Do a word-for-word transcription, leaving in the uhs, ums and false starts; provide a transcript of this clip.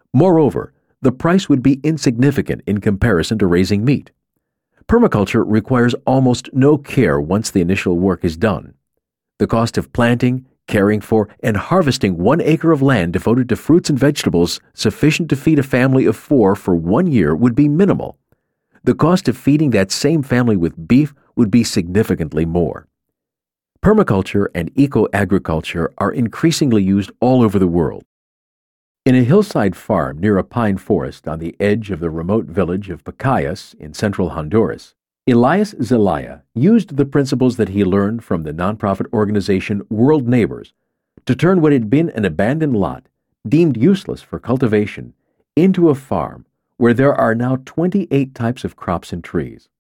Moreover, the price would be insignificant in comparison to raising meat. Permaculture requires almost no care once the initial work is done. The cost of planting, caring for, and harvesting one acre of land devoted to fruits and vegetables sufficient to feed a family of four for one year would be minimal. The cost of feeding that same family with beef would be significantly more. Permaculture and eco-agriculture are increasingly used all over the world. In a hillside farm near a pine forest on the edge of the remote village of Pacayas in central Honduras, Elias Zelaya used the principles that he learned from the nonprofit organization World Neighbors to turn what had been an abandoned lot, deemed useless for cultivation, into a farm where there are now twenty-eight types of crops and trees.